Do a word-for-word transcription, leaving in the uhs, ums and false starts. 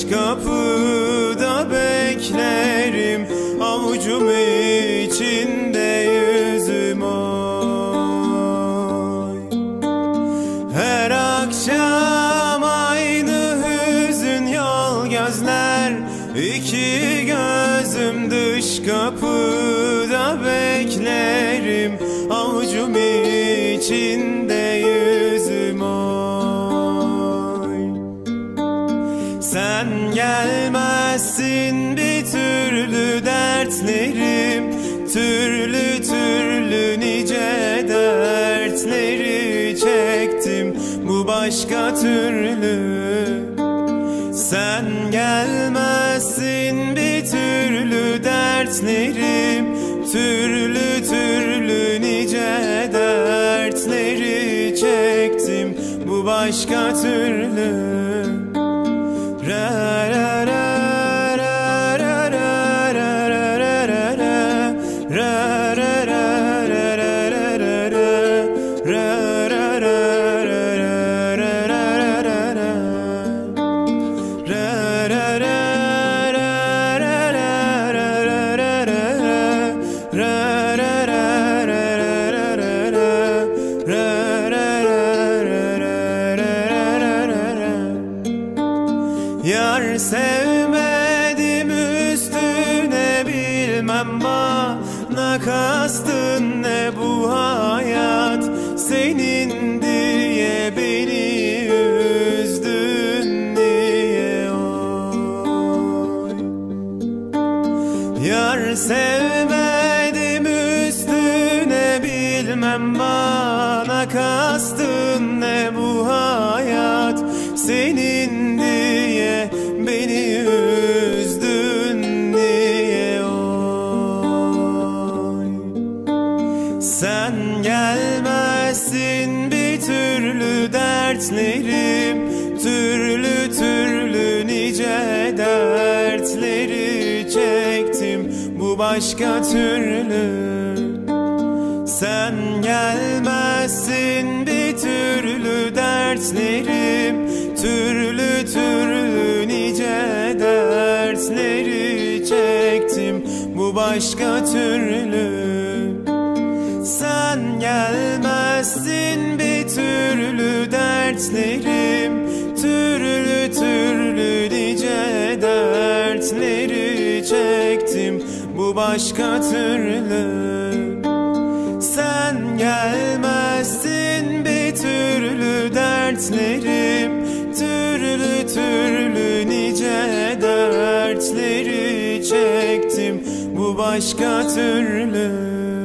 kapıda beklerim, avucum içinde yüzüm oy. Her akşam aynı hüzün yol gözler, iki gözüm dış kapıda beklerim, avucum içinde yüzüm oy. Sen gelmezsin bir türlü dertlerim, türlü türlü nice dertleri çektim bu başka türlü. Sen gelmezsin bir türlü dertlerim, türlü türlü nice dertleri çektim bu başka türlü. Ra ra ra ra ra ra ra ra ra ra ra ra ra Yar sevmedim üstüne, bilmem bana kastın ne bu hayat, senin diye beni üzdün niye oy. Yar sevmedim üstüne, bilmem bana kastın ne bu hayat, senin diye beni üzdün niye oy. Sen gelmezsin bir türlü dertlerim, türlü türlü nice dertleri çektim bu başka türlü. Sen gelmezsin bir türlü dertlerim, türlü türlü nice dertleri çektim bu başka türlü. Sen gelmezsin bir türlü dertlerim, türlü türlü nice dertleri çektim bu başka türlü. Sen gelmezsin bir türlü dertlerim, türlü türlü nice dertleri çektim bu başka türlü.